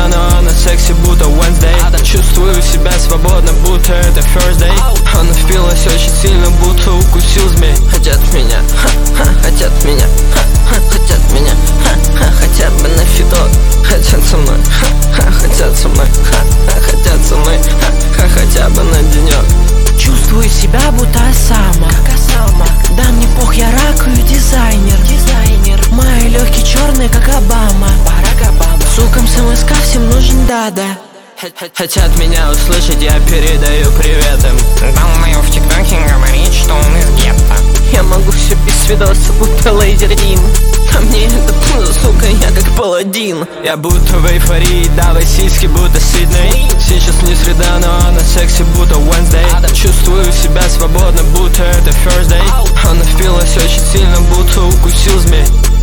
но она секси, будто Wednesday. Чувствую себя свободно, будто это first day. Она впилась очень сильно, будто укусил змей. Хотят меня, хотят меня, хотят меня, хотят бы на фидот. Хотят со мной, хотят со мной, хотят со мной, хотя бы на денек. Чувствую себя будто Осама, как Осама. Да мне пох, я ракую дизайнер. Мои легкие черные, как Обама, Барак Обама. Сукам с МСК всем нужен дада. Хотят меня услышать, я передаю привет им. Думаю, в ТикТоке говорит, что он из гетто. Я могу все без видоса, будто Лейзердин. А мне это, сука, я как паладин. Я будто в эйфории, давай сиськи, будто Сидней.